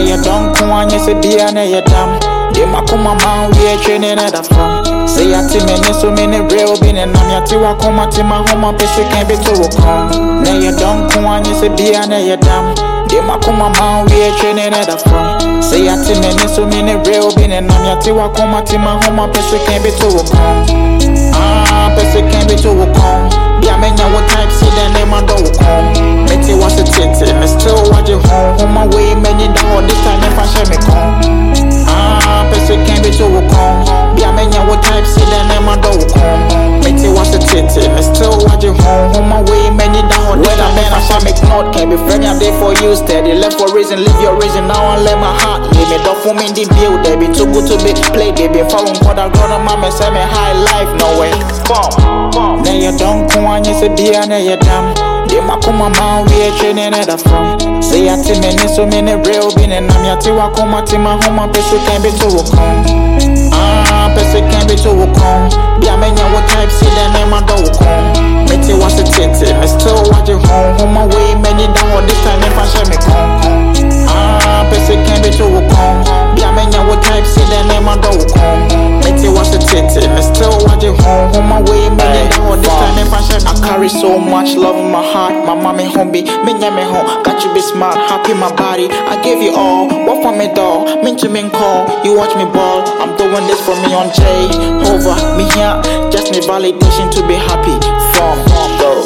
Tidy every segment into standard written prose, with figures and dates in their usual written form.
you don't come on, you say be an a dam. They ma come on, we are training at a farm. Say I see many so many real bin and I'm your two come at my home up if you can't be too calm. Now you don't come on, you say be an a dam. They ma come on, we are training at a farm. Say I see many so many real bin and I'm your two come at my home up if you can't be too calm. Person can't be too calm. Yeah, man, you what type see the name I don't come. Betty was a titty, and still watch you home. On my way, many down this time if I shall me come. Person can't be too calm. Yeah, man, you what type see the name I don't come. Betty was a titty, and still watch you home. On my way, many down this time if I shall me come. Can't be friendly, I'm there for you, steady. Left for reason, live your reason. Now I let my heart leave me. Don't for me in the view, they be too good to be played. They be following for the grown up, mama, say me high life, no way. Now you don't come on, you say be an a dam. They ma come on, we are training at a farm. Say I see many so many real bin and I'm your two come at my home up if you can't be too calm. Person can't be too calm. Yeah, man, you what type see the name I don't come. Betty was a titty, and still watch you home. On my way, many down this time if I shall me come. Person can't be too calm. Yeah, man, you what type see the name I don't come. Betty was a titty, and still watch you home. On my way, many down this time if I shall me come. I carry so much love in my heart. My mommy home be, me nyame home. Got you be smart, happy my body. I give you all, what for me doll? Mean to me call, you watch me ball. I'm doing this for me on J. Over me here, just need validation to be happy. From go.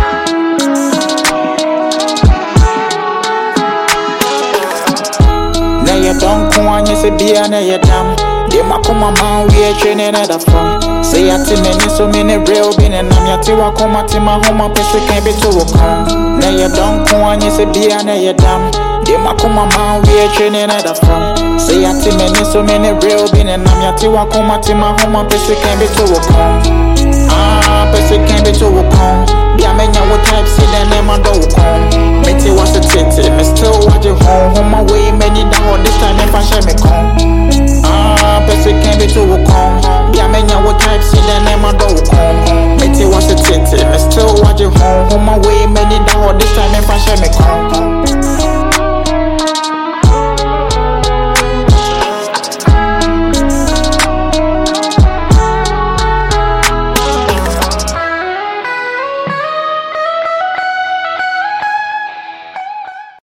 Now you don't come on, you say be an a dam. They ma come on, we are training at a farm. Say I see many so many real bin and I'm your two come at my home up if you can't be too calm. Now you don't come on, you say be an a dam. They ma come on, we are training at a farm. Say I see many so many real bin and I'm your two come at my home up if you can't be too calm. Person can't be too calm. Yeah, man, you what type see the name I don't come. Betty was a titty, and still watch you home. On my way, many down this time if I shall me come. Person can't be too calm. Yeah, man, you what type see the name I